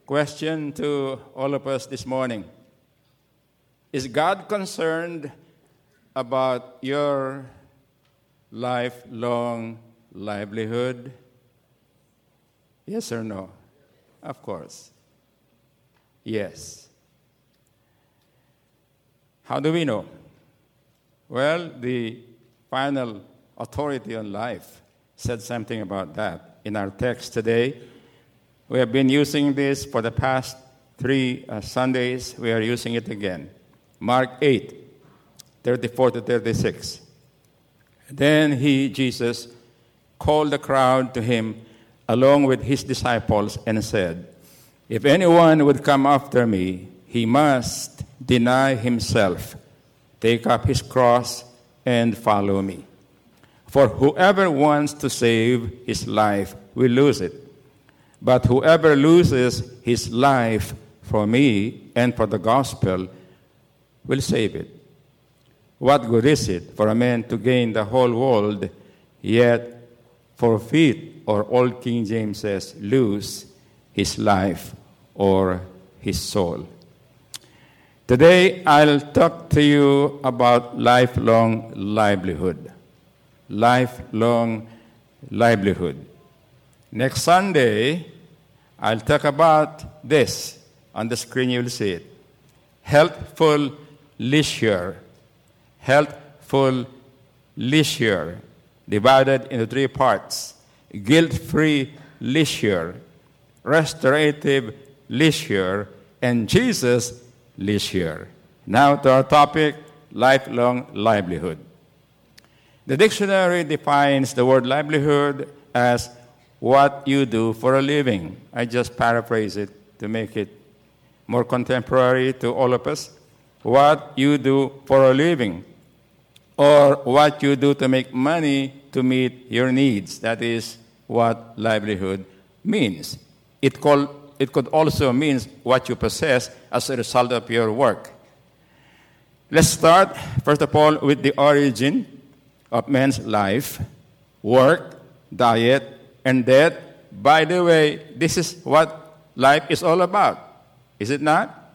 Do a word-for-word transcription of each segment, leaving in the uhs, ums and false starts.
Question to all of us this morning. Is God concerned about your lifelong livelihood? Yes or no? Of course. Yes. How do we know? Well, the final authority on life said something about that. In our text today, we have been using this for the past three uh, Sundays. We are using it again. Mark eight, thirty-four to thirty-six. Then he, Jesus, called the crowd to him along with his disciples and said, "If anyone would come after me, he must deny himself, take up his cross, and follow me. For whoever wants to save his life will lose it. But whoever loses his life for me and for the gospel will save it. What good is it for a man to gain the whole world, yet forfeit," or Old King James says, lose his life or his soul? Today, I'll talk to you about lifelong livelihood. Lifelong livelihood. Next Sunday, I'll talk about this. On the screen, you'll see it. Healthful leisure. Healthful leisure. Divided into three parts. Guilt-free leisure, restorative leisure, and Jesus leisure. Now to our topic, lifelong livelihood. The dictionary defines the word livelihood as what you do for a living. I just paraphrase it to make it more contemporary to all of us. What you do for a living, or what you do to make money to meet your needs. That is what livelihood means. It, call, it could also mean what you possess as a result of your work. Let's start, first of all, with the origin of man's life, work, diet, and death. By the way, this is what life is all about. Is it not?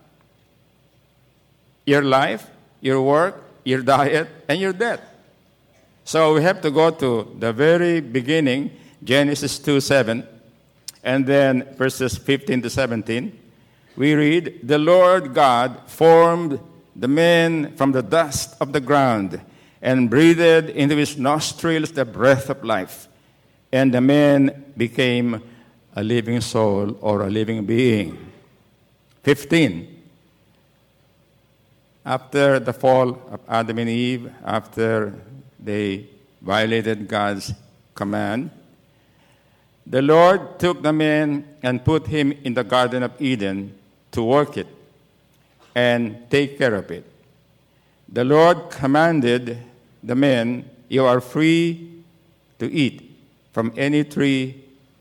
Your life, your work, your diet, and your death. So we have to go to the very beginning, Genesis two seven, and then verses fifteen to seventeen. We read, "The Lord God formed the man from the dust of the ground and breathed into his nostrils the breath of life. And the man became a living soul," or a living being. fifteen. After the fall of Adam and Eve, after they violated God's command, the Lord took the man and put him in the Garden of Eden to work it and take care of it. The Lord commanded the man, "You are free to eat from any tree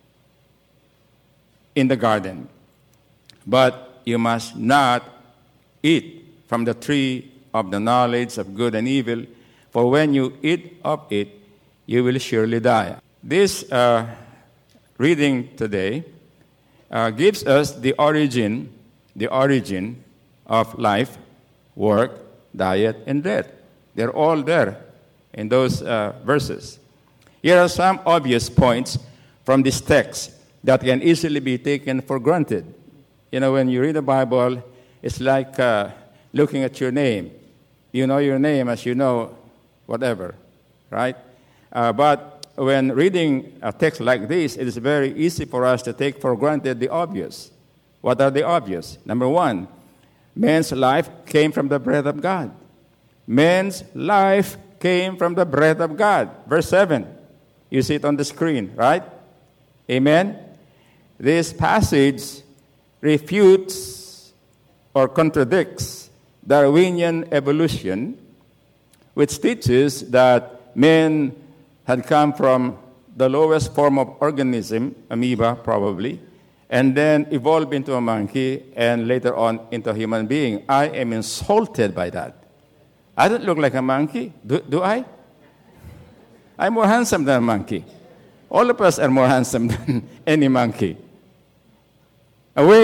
in the garden, but you must not eat from the tree of the knowledge of good and evil, for when you eat of it, you will surely die." This uh, reading today uh, gives us the origin, the origin of life, work, diet, and death. They're all there in those uh, verses. Here are some obvious points from this text that can easily be taken for granted. You know, when you read the Bible, it's like uh, looking at your name. You know your name as you know whatever, right? Uh, but when reading a text like this, it is very easy for us to take for granted the obvious. What are the obvious? Number one, man's life came from the breath of God. Man's life came from the breath of God. Verse seven. You see it on the screen, right? Amen? This passage refutes or contradicts Darwinian evolution, which teaches that men had come from the lowest form of organism, amoeba probably, and then evolved into a monkey and later on into a human being. I am insulted by that. I don't look like a monkey, do, do I? I'm more handsome than a monkey. All of us are more handsome than any monkey. Away with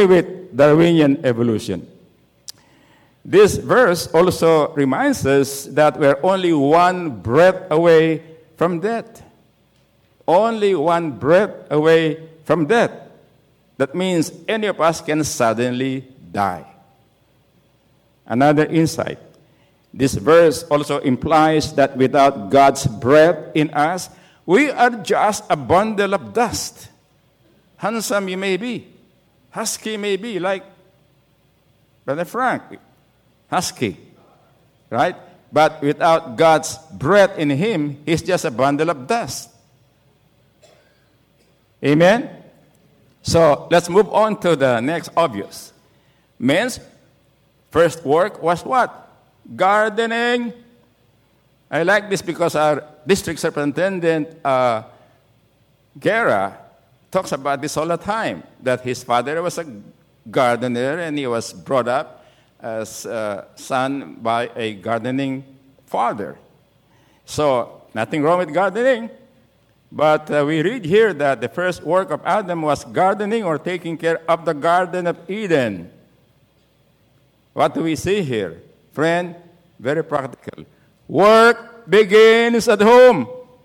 Darwinian evolution. This verse also reminds us that we're only one breath away from death. Only one breath away from death. That means any of us can suddenly die. Another insight. This verse also implies that without God's breath in us, we are just a bundle of dust. Handsome you may be. Husky may be, like Brother Frank. Husky. Right? But without God's breath in him, he's just a bundle of dust. Amen? So let's move on to the next obvious. Men's first work was what? Gardening. I like this because our district superintendent, uh, Guerra, talks about this all the time, that his father was a gardener and he was brought up as a son by a gardening father. So, nothing wrong with gardening, but uh, we read here that the first work of Adam was gardening or taking care of the Garden of Eden. What do we see here? Friend, very practical. Work begins at home.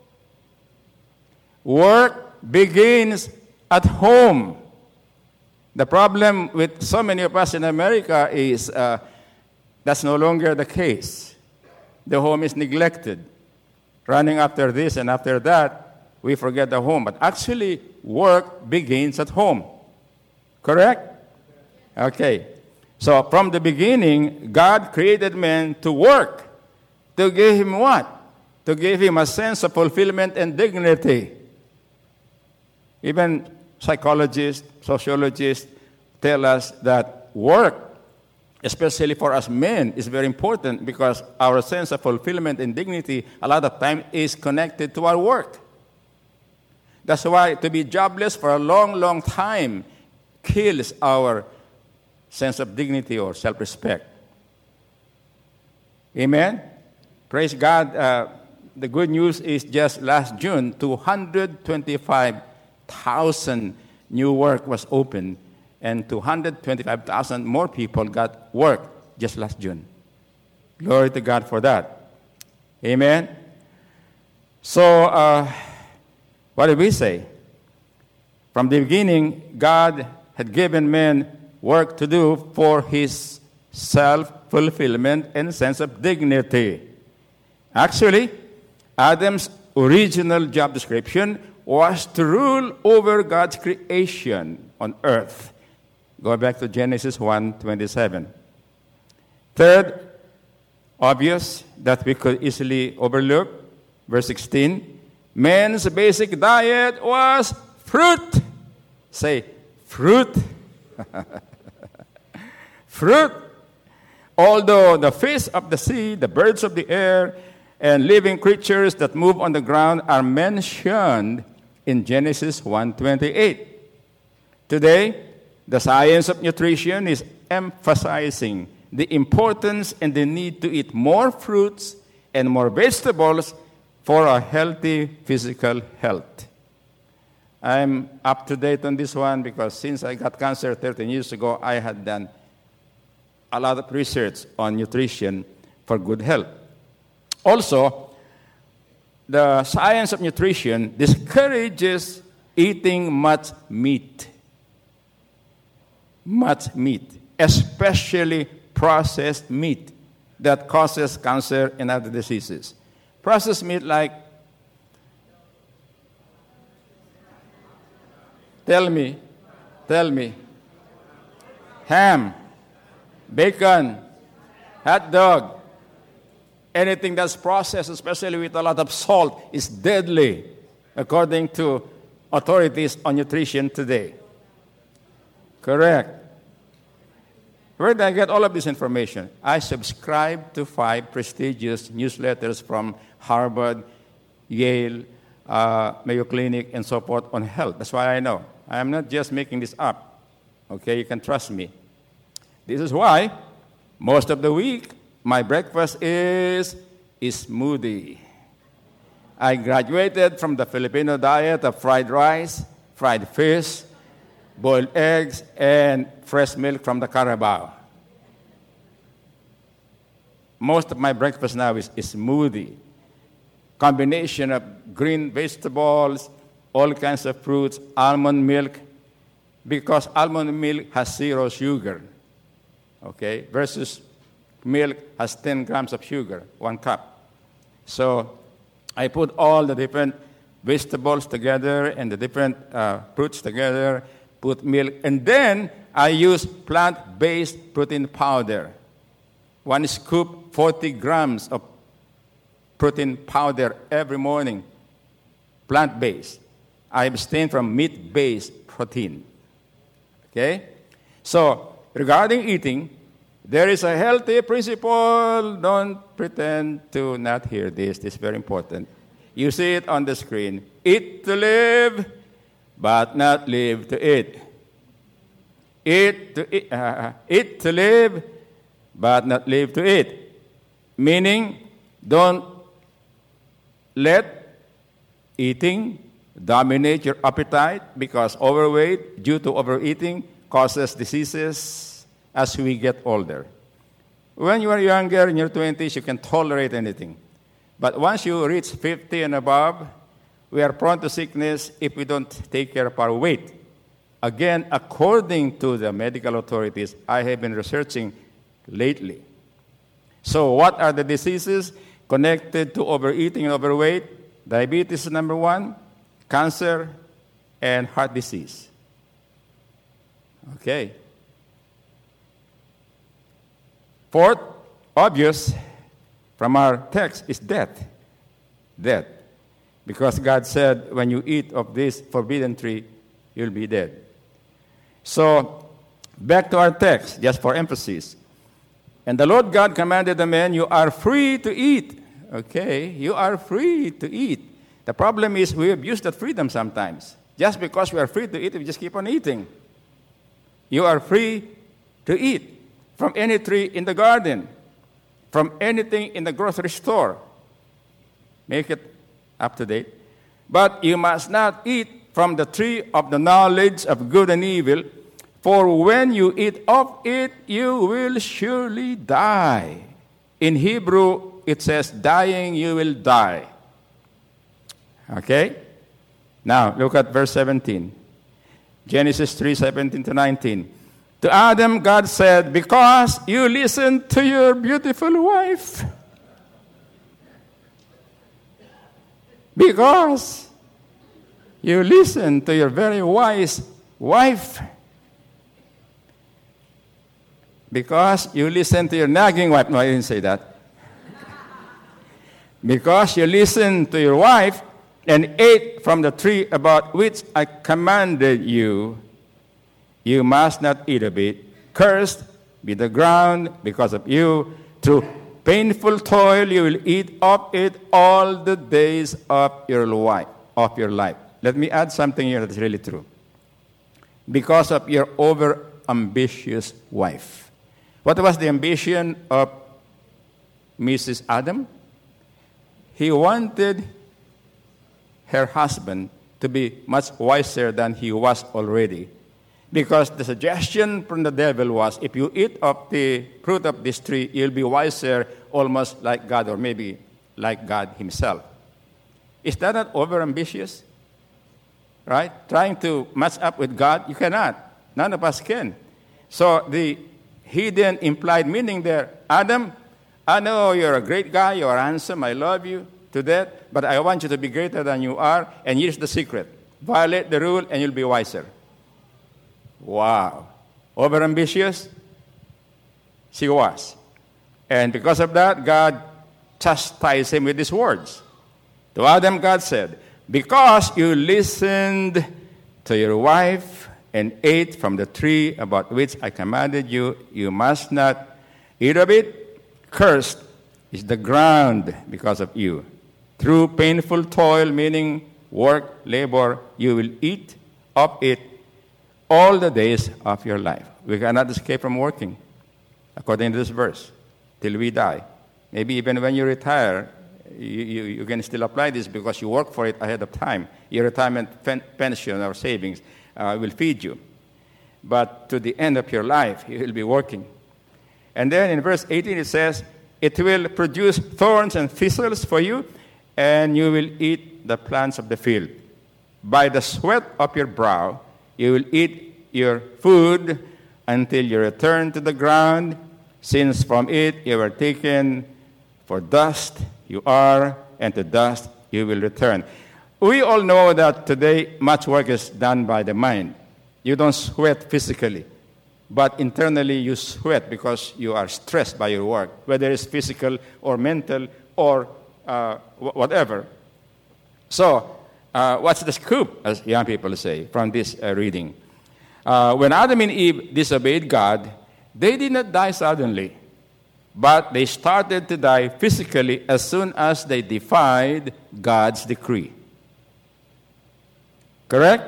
Work begins at home. The problem with so many of us in America is uh, that's no longer the case. The home is neglected. Running after this and after that, we forget the home. But actually, work begins at home. Correct? Okay. So from the beginning, God created man to work. To give him what? To give him a sense of fulfillment and dignity. Even psychologists, sociologists tell us that work, especially for us men, is very important because our sense of fulfillment and dignity a lot of time is connected to our work. That's why to be jobless for a long, long time kills our sense of dignity or self-respect. Amen? Praise God. Uh, the good news is just last June, two hundred twenty-five thousand new work was opened, and two hundred twenty-five thousand more people got work just last June. Glory to God for that. Amen? So, uh, what did we say? From the beginning, God had given men work to do for his self-fulfillment and sense of dignity. Actually, Adam's original job description was to rule over God's creation on earth. Go back to Genesis one twenty-seven. Third, obvious that we could easily overlook, verse sixteen, man's basic diet was fruit. Say, fruit. Fruit. Although the fish of the sea, the birds of the air, and living creatures that move on the ground are mentioned in Genesis one twenty-eight. Today, the science of nutrition is emphasizing the importance and the need to eat more fruits and more vegetables for a healthy physical health. I'm up to date on this one because since I got cancer thirteen years ago, I had done a lot of research on nutrition for good health. Also, the science of nutrition discourages eating much meat. Much meat, especially processed meat that causes cancer and other diseases. Processed meat like, tell me, tell me, ham, bacon, hot dog, anything that's processed, especially with a lot of salt, is deadly, according to authorities on nutrition today. Correct. Where did I get all of this information? I subscribe to five prestigious newsletters from Harvard, Yale, uh, Mayo Clinic, and so forth on health. That's why I know. I am not just making this up. Okay, you can trust me. This is why most of the week my breakfast is a smoothie. I graduated from the Filipino diet of fried rice, fried fish, boiled eggs, and fresh milk from the Carabao. Most of my breakfast now is, is smoothie. Combination of green vegetables, all kinds of fruits, almond milk, because almond milk has zero sugar, okay, versus milk has ten grams of sugar, one cup. So I put all the different vegetables together and the different uh, fruits together, put milk, and then I use plant-based protein powder. One scoop, forty grams of protein powder every morning, plant-based. I abstain from meat-based protein. Okay? So, regarding eating, there is a healthy principle. Don't pretend to not hear this. This is very important. You see it on the screen. Eat to live, but not live to eat. Eat to, eat, uh, eat to live, but not live to eat. Meaning, don't let eating dominate your appetite, because overweight due to overeating causes diseases as we get older. When you are younger, in your twenties, you can tolerate anything. But once you reach fifty and above, we are prone to sickness if we don't take care of our weight. Again, according to the medical authorities, I have been researching lately. So what are the diseases connected to overeating and overweight? Diabetes is number one, cancer, and heart disease. Okay. Fourth, obvious from our text is death. Death. Because God said, when you eat of this forbidden tree, you'll be dead. So, back to our text, just for emphasis. And the Lord God commanded the man, you are free to eat. Okay, you are free to eat. The problem is we abuse that freedom sometimes. Just because we are free to eat, we just keep on eating. You are free to eat from any tree in the garden, from anything in the grocery store. Make it up to date. But you must not eat from the tree of the knowledge of good and evil, for when you eat of it, you will surely die. In Hebrew, it says, dying, you will die. Okay? Now, look at verse seventeen. Genesis three, seventeen to nineteen. To Adam, God said, because you listened to your beautiful wife. Because you listened to your very wise wife. Because you listened to your nagging wife. No, I didn't say that. Because you listened to your wife and ate from the tree about which I commanded you, you must not eat of it. Cursed be the ground because of you. Through painful toil you will eat of it all the days of your life. Of your life. Let me add something here that's really true. Because of your over-ambitious wife. What was the ambition of Missus Adam? He wanted her husband to be much wiser than he was already. Because the suggestion from the devil was, if you eat of the fruit of this tree, you'll be wiser, almost like God, or maybe like God himself. Is that not over-ambitious? Right? Trying to match up with God, you cannot. None of us can. So the hidden implied meaning there, Adam, I know you're a great guy, you're handsome, I love you to death, but I want you to be greater than you are, and here's the secret. Violate the rule and you'll be wiser. Wow. Over-ambitious? She was. And because of that, God chastised him with these words. To Adam, God said, because you listened to your wife and ate from the tree about which I commanded you, you must not eat of it. Cursed is the ground because of you. Through painful toil, meaning work, labor, you will eat of it all the days of your life. We cannot escape from working, according to this verse, till we die. Maybe even when you retire, you, you, you can still apply this because you work for it ahead of time. Your retirement pen, pension or savings uh, will feed you. but to the end of your life, you will be working. And then in verse eighteen it says, it will produce thorns and thistles for you, and you will eat the plants of the field. By the sweat of your brow, you will eat your food until you return to the ground, since from it you were taken, for dust you are, and to dust you will return. We all know that today much work is done by the mind. You don't sweat physically, but internally you sweat because you are stressed by your work, whether it's physical or mental or uh, whatever. So, uh, what's the scoop, as young people say, from this uh, reading? Uh, when Adam and Eve disobeyed God, they did not die suddenly, but they started to die physically as soon as they defied God's decree. Correct?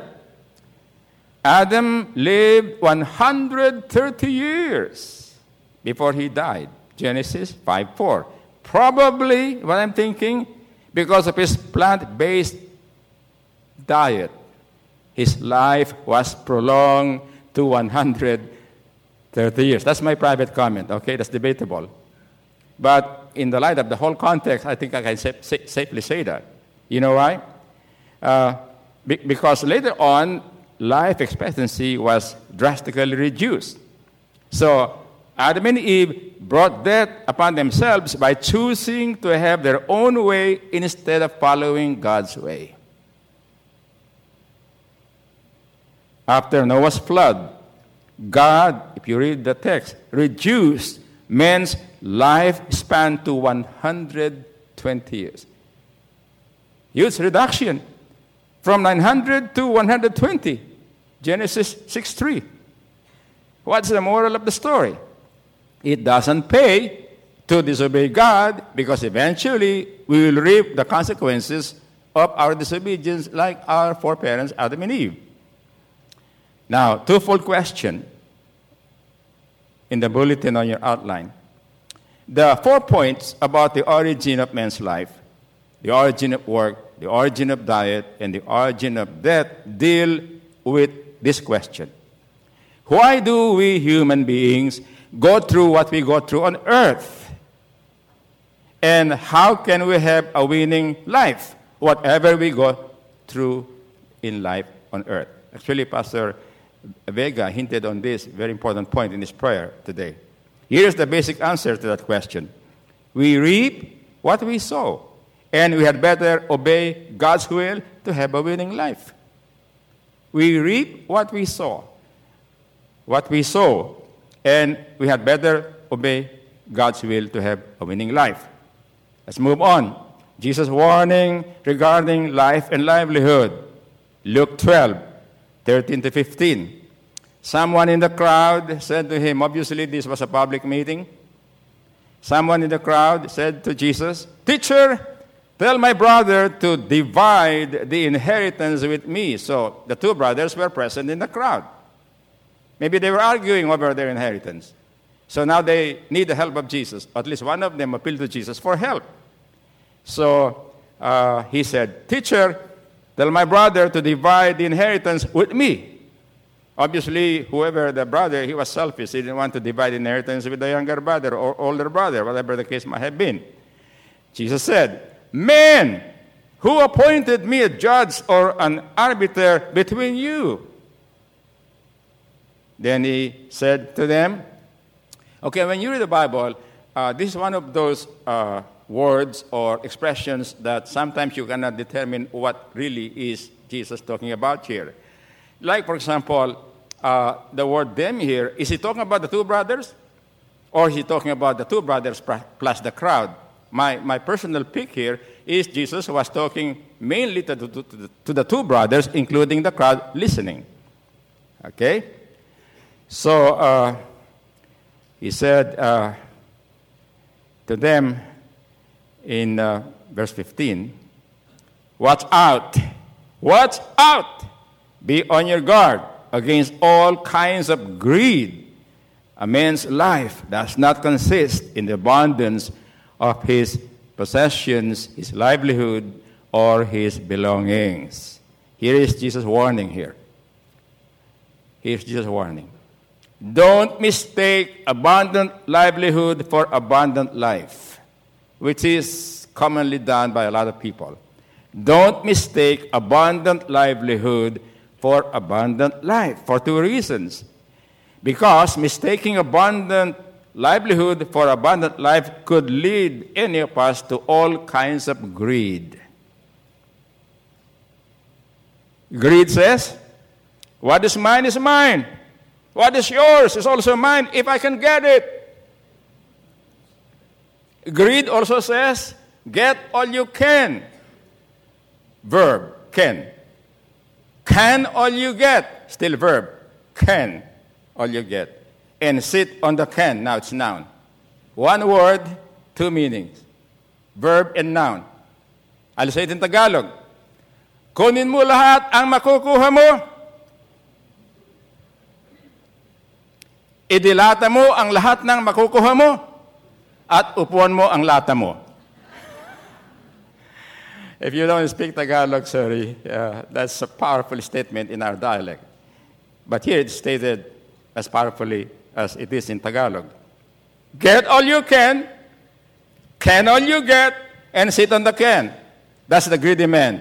Adam lived one hundred thirty years before he died. Genesis five four. Probably, what I'm thinking, because of his plant-based diet, his life was prolonged to one hundred thirty years. That's my private comment, okay? That's debatable. But in the light of the whole context, I think I can sa- sa- safely say that. You know why? Uh, be- because later on, life expectancy was drastically reduced. So Adam and Eve brought death upon themselves by choosing to have their own way instead of following God's way. After Noah's flood, God, if you read the text, reduced man's lifespan to one hundred twenty years. Huge reduction. From nine hundred to one hundred twenty. Genesis six three. What's the moral of the story? It doesn't pay to disobey God, because eventually we will reap the consequences of our disobedience like our foreparents, Adam and Eve. Now, twofold question in the bulletin on your outline. The four points about the origin of man's life, the origin of work, the origin of diet, and the origin of death deal with this question. Why do we human beings go through what we go through on earth? And how can we have a winning life, whatever we go through in life on earth? Actually, Pastor Vega hinted on this very important point in his prayer today. Here is the basic answer to that question. We reap what we sow. And we had better obey God's will to have a winning life. We reap what we sow. What we sow. And we had better obey God's will to have a winning life. Let's move on. Jesus' warning regarding life and livelihood. Luke twelve, thirteen to fifteen. Someone in the crowd said to him, obviously this was a public meeting. Someone in the crowd said to Jesus, "Teacher, tell my brother to divide the inheritance with me." So the two brothers were present in the crowd. Maybe they were arguing over their inheritance. So now they need the help of Jesus. At least one of them appealed to Jesus for help. So uh, he said, "Teacher, tell my brother to divide the inheritance with me." Obviously, whoever the brother, he was selfish. He didn't want to divide the inheritance with the younger brother or older brother, whatever the case might have been. Jesus said, "Man, who appointed me a judge or an arbiter between you?" Then he said to them, okay, when you read the Bible, uh, this is one of those uh, words or expressions that sometimes you cannot determine what really is Jesus talking about here. Like, for example, uh, the word them here, is he talking about the two brothers? Or is he talking about the two brothers plus the crowd? My, my personal pick here is Jesus was talking mainly to the, to, the, to the two brothers, including the crowd listening. Okay? So, uh, he said uh, to them in uh, verse fifteen, "Watch out! Watch out! Be on your guard against all kinds of greed. A man's life does not consist in the abundance of his possessions, his livelihood, or his belongings." Here is Jesus' warning here. Here's Jesus' warning. Don't mistake abundant livelihood for abundant life, which is commonly done by a lot of people. Don't mistake abundant livelihood for abundant life for two reasons. Because mistaking abundant livelihood for abundant life could lead any of us to all kinds of greed. Greed says, what is mine is mine. What is yours is also mine if I can get it. Greed also says, get all you can. Verb, can. Can all you get. Still verb, can all you get. And sit on the can. Now it's noun. One word, two meanings. Verb and noun. I'll say it in Tagalog. Kunin mo lahat ang makukuha mo. Idilata mo ang lahat ng makukuha mo. At upuan mo ang lata mo. If you don't speak Tagalog, sorry, uh, that's a powerful statement in our dialect. But here it's stated as powerfully as it is in Tagalog. Get all you can, can all you get, and sit on the can. That's the greedy man.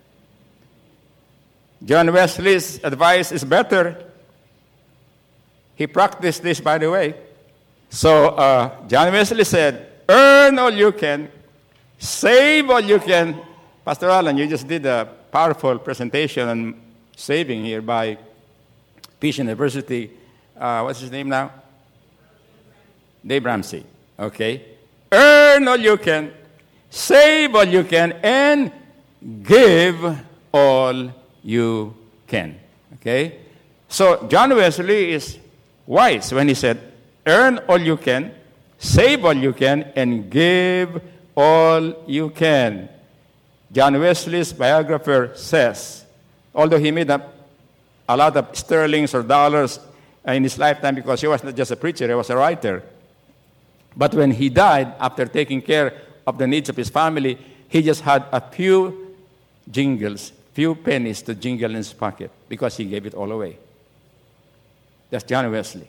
John Wesley's advice is better. He practiced this, by the way. So uh, John Wesley said, earn all you can, save all you can. Pastor Alan, you just did a powerful presentation on saving here by Peace University. Uh, what's his name now? Dave Ramsey. Okay. Earn all you can, save all you can, and give all you can. Okay? So John Wesley is wise when he said, earn all you can, save all you can, and give all you can. John Wesley's biographer says, although he made up a lot of sterlings or dollars in his lifetime because he was not just a preacher, he was a writer. But when he died, after taking care of the needs of his family, he just had a few jingles, few pennies to jingle in his pocket because he gave it all away. That's John Wesley.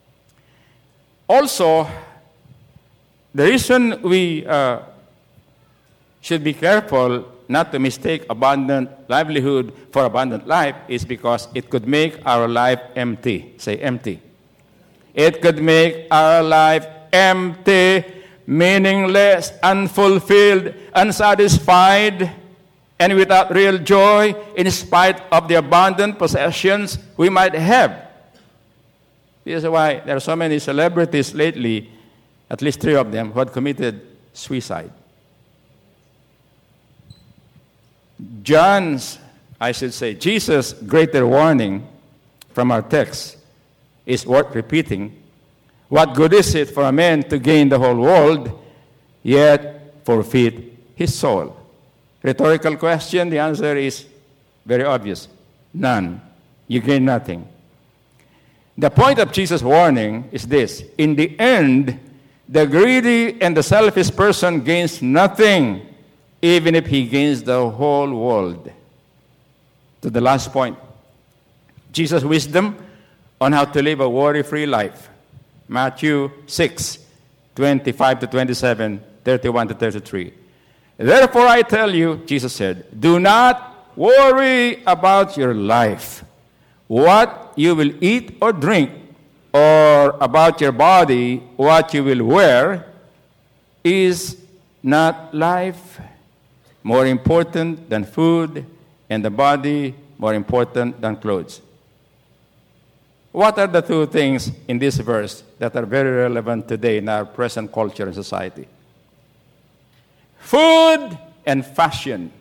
Also, the reason we uh, should be careful not to mistake abundant livelihood for abundant life is because it could make our life empty. Say empty. It could make our life empty, meaningless, unfulfilled, unsatisfied, and without real joy in spite of the abundant possessions we might have. This is why there are so many celebrities lately, at least three of them, who had committed suicide. John's, I should say, Jesus' greater warning from our text is worth repeating. What good is it for a man to gain the whole world, yet forfeit his soul? Rhetorical question, the answer is very obvious. None. You gain nothing. The point of Jesus' warning is this. In the end, the greedy and the selfish person gains nothing, even if he gains the whole world. To the last point, Jesus' wisdom on how to live a worry-free life. Matthew six, twenty-five to twenty-seven, thirty-one to thirty-three. Therefore I tell you, Jesus said, do not worry about your life, what you will eat or drink, or about your body, what you will wear. Is not life more important than food, and the body more important than clothes? What are the two things in this verse that are very relevant today in our present culture and society? Food and fashion.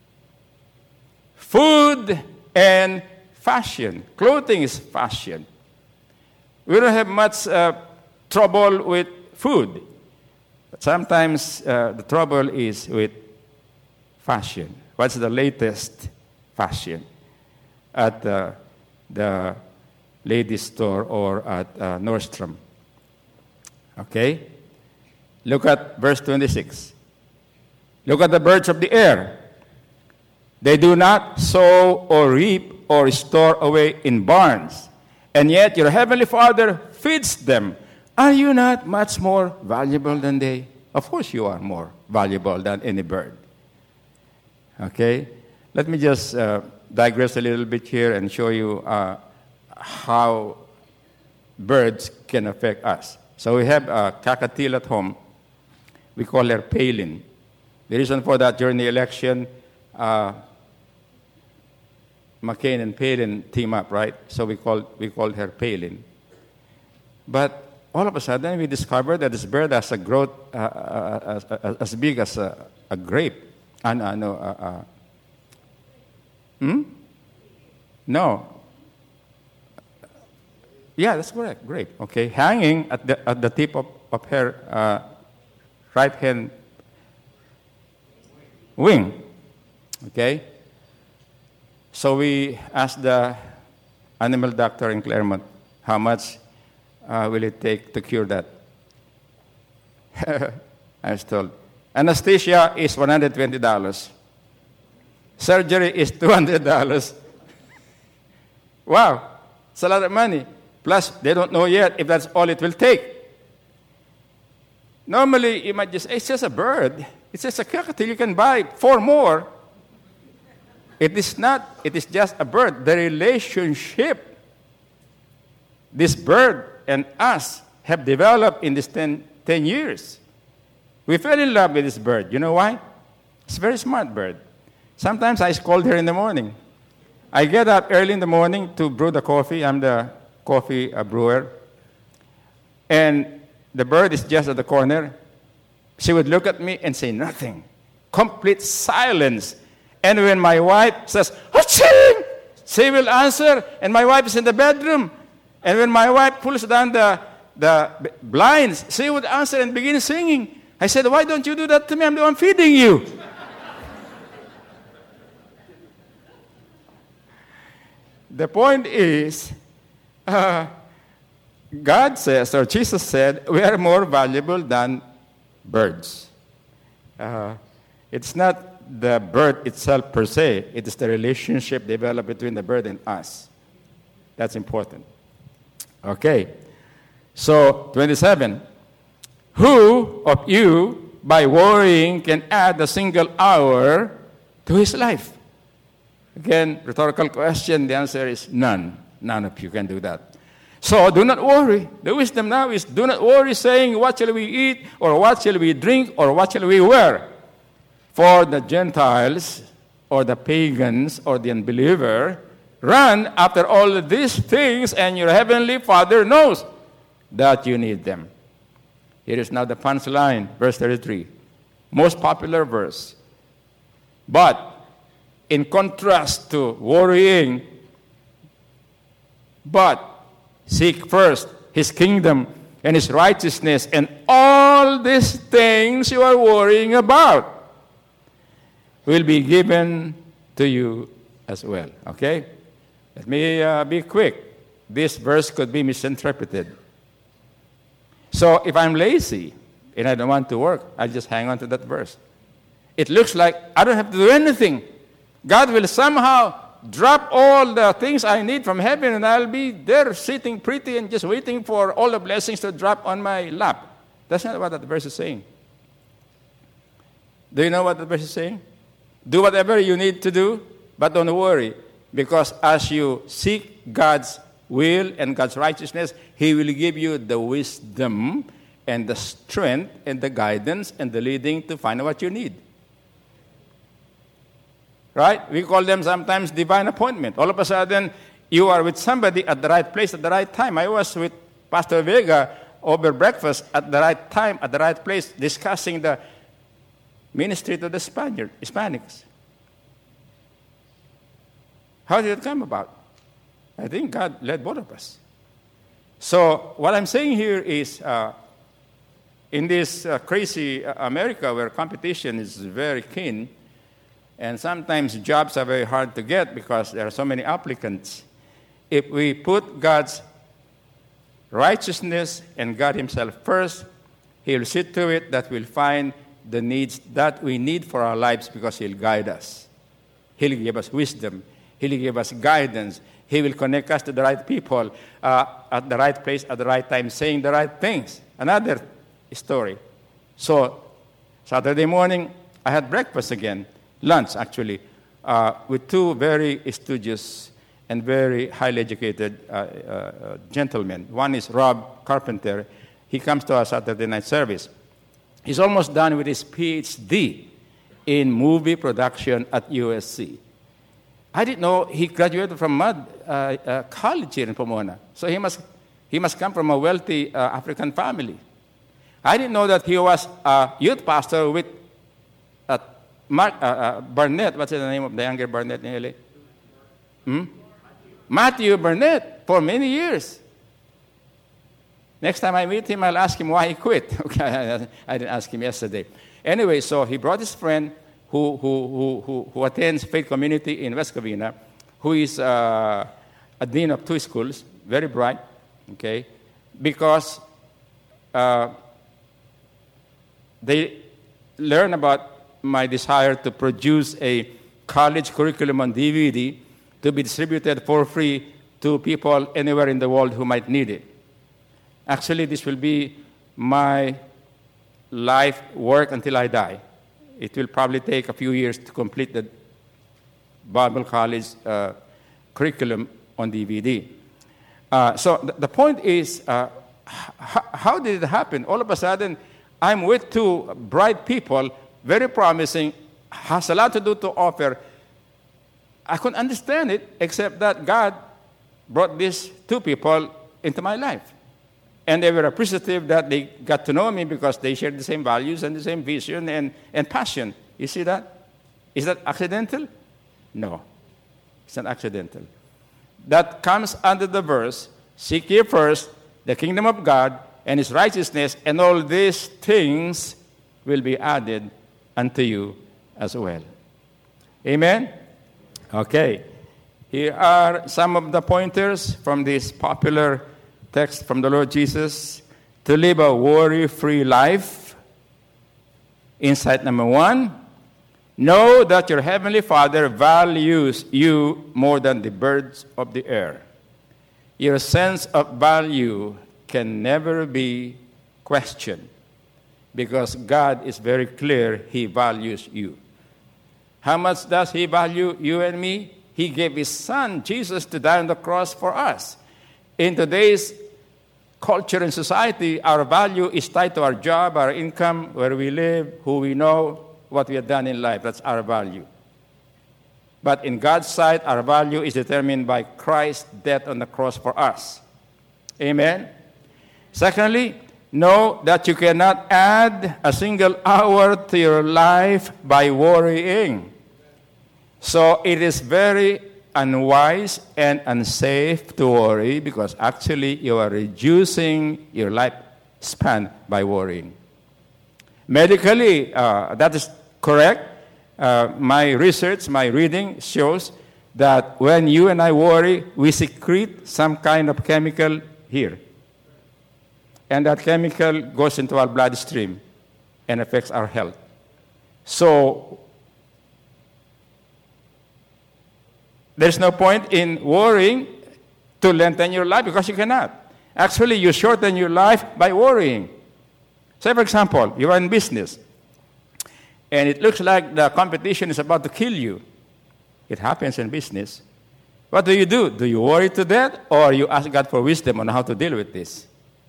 Food and fashion. Clothing is fashion. We don't have much uh, trouble with food. But sometimes uh, the trouble is with fashion. What's the latest fashion at uh, the ladies' store or at uh, Nordstrom? Okay? Look at verse twenty-six. Look at the birds of the air. They do not sow or reap or store away in barns, and yet your heavenly Father feeds them. Are you not much more valuable than they? Of course you are more valuable than any bird. Okay? Let me just uh, digress a little bit here and show you uh, how birds can affect us. So we have a cockatiel at home. We call her Palin. The reason for that, during the election, uh, McCain and Palin team up, right? So we called, we called her Palin. But all of a sudden, we discovered that this bird has a growth uh, uh, uh, uh, as big as a, a grape. Uh, no, no, uh, uh, hmm? No. Yeah, that's correct. Grape. Okay, hanging at the at the tip of, of her uh, right hand wing. Okay. So we asked the animal doctor in Claremont, how much uh, will it take to cure that? I was told, anesthesia is one hundred twenty dollars. Surgery is two hundred dollars. Wow, it's a lot of money. Plus, they don't know yet if that's all it will take. Normally, you might just say, it's just a bird. It's just a cockatiel. You can buy four more. It is not. It is just a bird. The relationship this bird and us have developed in these ten, ten years. We fell in love with this bird. You know why? It's a very smart bird. Sometimes I scold her in the morning. I get up early in the morning to brew the coffee. I'm the coffee uh, brewer. And the bird is just at the corner. She would look at me and say nothing. Complete silence. And when my wife says, "Aching!" she will answer, and my wife is in the bedroom. And when my wife pulls down the, the blinds, she would answer and begin singing. I said, "Why don't you do that to me? I'm the one feeding you." The point is, uh, God says, or Jesus said, we are more valuable than birds. Uh, it's not the bird itself per se. It is the relationship developed between the bird and us. That's important. Okay. So, twenty-seven. Who of you, by worrying, can add a single hour to his life? Again, rhetorical question. The answer is none. None of you can do that. So, do not worry. The wisdom now is do not worry, saying, what shall we eat, or what shall we drink, or what shall we wear? For the Gentiles, or the pagans, or the unbeliever, run after all these things, and your heavenly Father knows that you need them. Here is now the punchline, verse thirty-three. Most popular verse. But, in contrast to worrying, but seek first his kingdom and his righteousness, and all these things you are worrying about will be given to you as well. Okay? Let me uh, be quick. This verse could be misinterpreted. So if I'm lazy and I don't want to work, I just hang on to that verse. It looks like I don't have to do anything. God will somehow drop all the things I need from heaven, and I'll be there sitting pretty and just waiting for all the blessings to drop on my lap. That's not what that verse is saying. Do you know what the verse is saying? Do whatever you need to do, but don't worry, because as you seek God's will and God's righteousness, He will give you the wisdom and the strength and the guidance and the leading to find what you need. Right? We call them sometimes divine appointment. All of a sudden, you are with somebody at the right place at the right time. I was with Pastor Vega over breakfast at the right time, at the right place, discussing the ministry to the Spaniard, Hispanics. How did it come about? I think God led both of us. So what I'm saying here is, uh, in this uh, crazy uh, America where competition is very keen, and sometimes jobs are very hard to get because there are so many applicants, if we put God's righteousness and God Himself first, He'll see to it that we'll find the needs that we need for our lives because He'll guide us. He'll give us wisdom. He'll give us guidance. He will connect us to the right people uh, at the right place at the right time, saying the right things. Another story. So Saturday morning, I had breakfast again, lunch actually, uh, with two very studious and very highly educated uh, uh, gentlemen. One is Rob Carpenter. He comes to our Saturday night service. He's almost done with his P H D in movie production at U S C. I didn't know he graduated from Mud uh, uh, College here in Pomona. So he must, he must come from a wealthy uh, African family. I didn't know that he was a youth pastor with uh, Mark, uh, uh, Burnett. What's the name of the younger Burnett in L A? Hmm? Matthew Burnett for many years. Next time I meet him, I'll ask him why he quit. Okay, I didn't ask him yesterday. Anyway, so he brought his friend who, who, who, who, who attends Faith Community in West Covina, who is uh, a dean of two schools, very bright, okay, because uh, they learn about my desire to produce a college curriculum on D V D to be distributed for free to people anywhere in the world who might need it. Actually, this will be my life work until I die. It will probably take a few years to complete the Bible College uh, curriculum on D V D. Uh, so th- the point is, uh, h- how did it happen? All of a sudden, I'm with two bright people, very promising, has a lot to do to offer. I couldn't understand it, except that God brought these two people into my life. And they were appreciative that they got to know me because they shared the same values and the same vision and, and passion. You see that? Is that accidental? No. It's not accidental. That comes under the verse, seek ye first the kingdom of God and his righteousness, and all these things will be added unto you as well. Amen? Okay. Here are some of the pointers from this popular text from the Lord Jesus to live a worry-free life. Insight number one, know that your Heavenly Father values you more than the birds of the air. Your sense of value can never be questioned because God is very clear He values you. How much does He value you and me? He gave His Son, Jesus, to die on the cross for us. In today's culture and society, our value is tied to our job, our income, where we live, who we know, what we have done in life. That's our value. But in God's sight, our value is determined by Christ's death on the cross for us. Amen? Secondly, know that you cannot add a single hour to your life by worrying. So it is very unwise and unsafe to worry because actually you are reducing your lifespan by worrying. Medically, uh, that is correct. Uh, my research, my reading shows that when you and I worry, we secrete some kind of chemical here. And that chemical goes into our bloodstream and affects our health. So there's no point in worrying to lengthen your life because you cannot. Actually, you shorten your life by worrying. Say, for example, you are in business, and it looks like the competition is about to kill you. It happens in business. What do you do? Do you worry to death, or you ask God for wisdom on how to deal with this?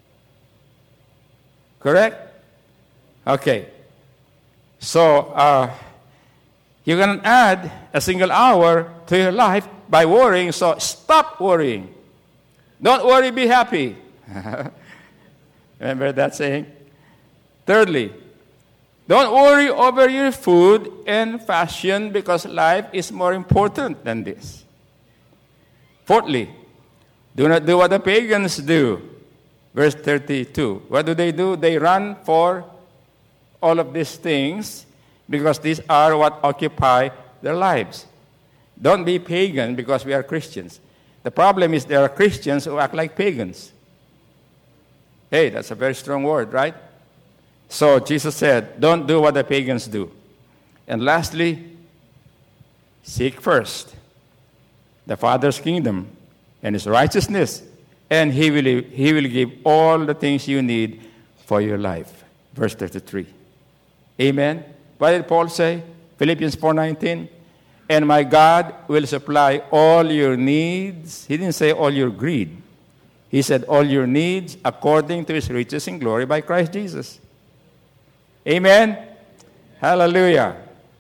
Correct? Okay. So, uh, you can add a single hour to your life by worrying, so stop worrying. Don't worry, be happy. Remember that saying? Thirdly, don't worry over your food and fashion because life is more important than this. Fourthly, do not do what the pagans do. Verse thirty-two. What do they do? They run for all of these things because these are what occupy their lives. Don't be pagan because we are Christians. The problem is there are Christians who act like pagans. Hey, that's a very strong word, right? So Jesus said, don't do what the pagans do. And lastly, seek first the Father's kingdom and his righteousness, and he will, he will give all the things you need for your life. Verse thirty-three. Amen. What did Paul say? Philippians four nineteen. And my God will supply all your needs. He didn't say all your greed. He said all your needs according to his riches in glory by Christ Jesus. Amen. Hallelujah.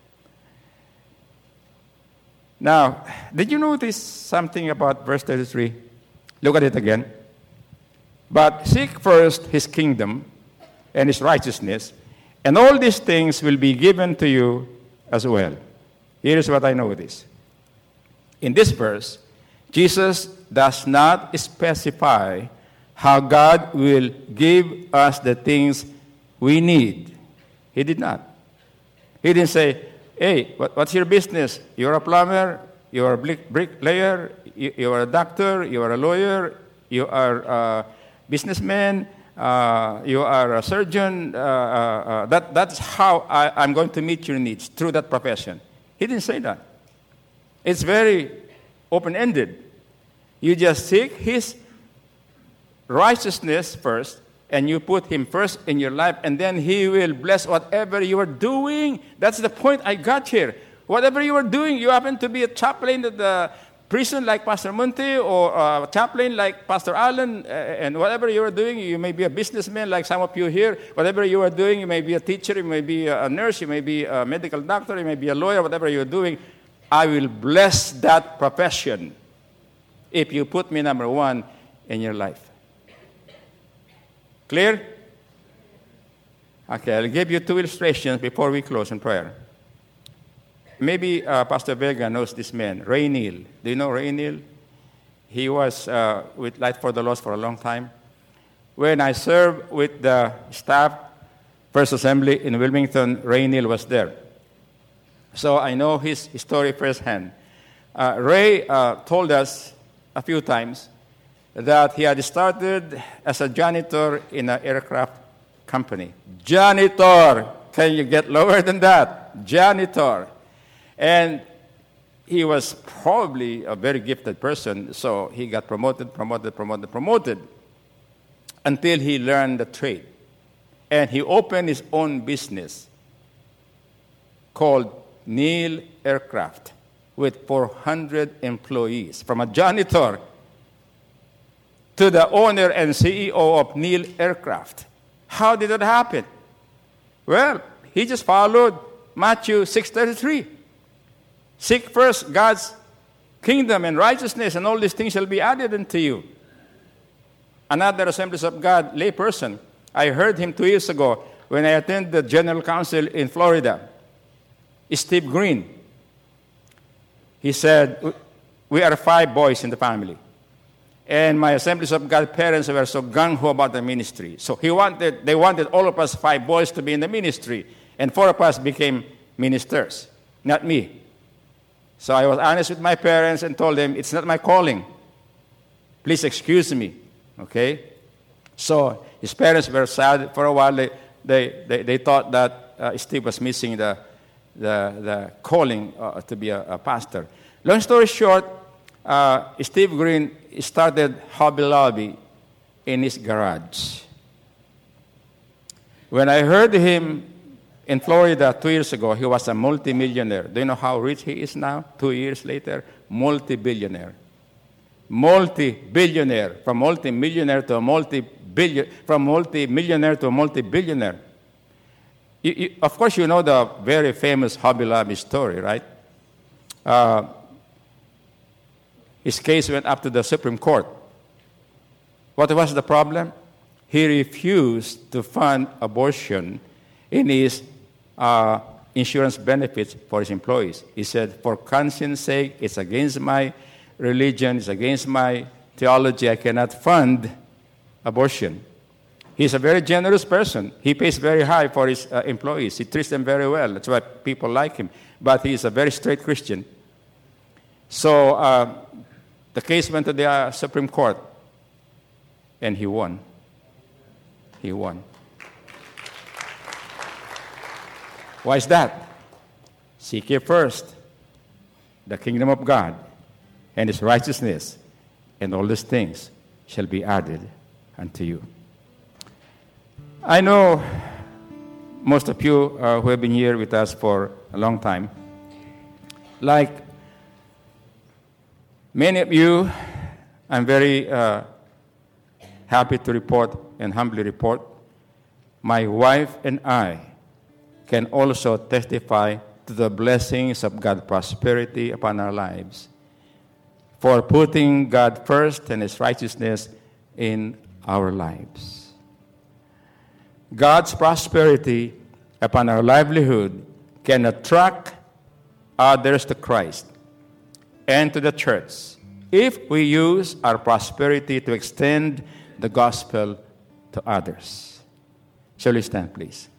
Now, did you notice something about verse thirty-three? Look at it again. But seek first his kingdom and his righteousness, and all these things will be given to you as well. Here's what I notice. In this verse, Jesus does not specify how God will give us the things we need. He did not. He didn't say, hey, what, what's your business? You're a plumber, you're a brick, bricklayer, you, you're a doctor, you're a lawyer, you are a businessman, uh, you are a surgeon. Uh, uh, uh, that, that's how I, I'm going to meet your needs, through that profession. He didn't say that. It's very open-ended. You just seek his righteousness first, and you put him first in your life, and then he will bless whatever you are doing. That's the point I got here. Whatever you are doing, you happen to be a chaplain at the prison like Pastor Monte, or a chaplain like Pastor Allen, and whatever you are doing, you may be a businessman like some of you here. Whatever you are doing, you may be a teacher, you may be a nurse, you may be a medical doctor, you may be a lawyer, whatever you are doing, I will bless that profession if you put me number one in your life. Clear? Okay, I'll give you two illustrations before we close in prayer. Maybe uh, Pastor Vega knows this man, Ray Neal. Do you know Ray Neal? He was uh, with Light for the Lost for a long time. When I served with the staff, First Assembly in Wilmington, Ray Neal was there. So I know his story firsthand. Uh, Ray uh, told us a few times that he had started as a janitor in an aircraft company. Janitor! Can you get lower than that? Janitor. And he was probably a very gifted person, so he got promoted, promoted, promoted, promoted, until he learned the trade. And he opened his own business called Neal Aircraft with four hundred employees. From a janitor to the owner and C E O of Neal Aircraft. How did that happen? Well, he just followed Matthew six thirty-three. Seek first God's kingdom and righteousness, and all these things shall be added unto you. Another Assemblies of God layperson, I heard him two years ago when I attended the General Council in Florida. Steve Green. He said, we are five boys in the family. And my Assemblies of God parents were so gung-ho about the ministry. So he wanted, they wanted all of us five boys to be in the ministry. And four of us became ministers, not me. So I was honest with my parents and told them, it's not my calling. Please excuse me. Okay? So his parents were sad. For a while, they, they, they, they thought that uh, Steve was missing the, the, the calling uh, to be a, a pastor. Long story short, uh, Steve Green started Hobby Lobby in his garage. When I heard him in Florida two years ago, he was a multimillionaire. Do you know how rich he is now? Two years later, multi-billionaire. Multi-billionaire. From multi-millionaire to a multi-billion, from multi-millionaire to a multi-billionaire. You, you, of course, you know the very famous Hobby Lobby story, right? Uh, his case went up to the Supreme Court. What was the problem? He refused to fund abortion in his uh, insurance benefits for his employees. He said, for conscience sake, it's against my religion, it's against my theology, I cannot fund abortion. He's a very generous person. He pays very high for his uh, employees. He treats them very well. That's why people like him. But he's a very straight Christian. So uh, the case went to the uh, Supreme Court, and he won. He won. Why is that? Seek ye first the kingdom of God and his righteousness, and all these things shall be added unto you. I know most of you uh, who have been here with us for a long time, like many of you, I'm very uh, happy to report and humbly report, my wife and I can also testify to the blessings of God's prosperity upon our lives for putting God first and His righteousness in our lives. God's prosperity upon our livelihood can attract others to Christ and to the church if we use our prosperity to extend the gospel to others. Shall we stand, please?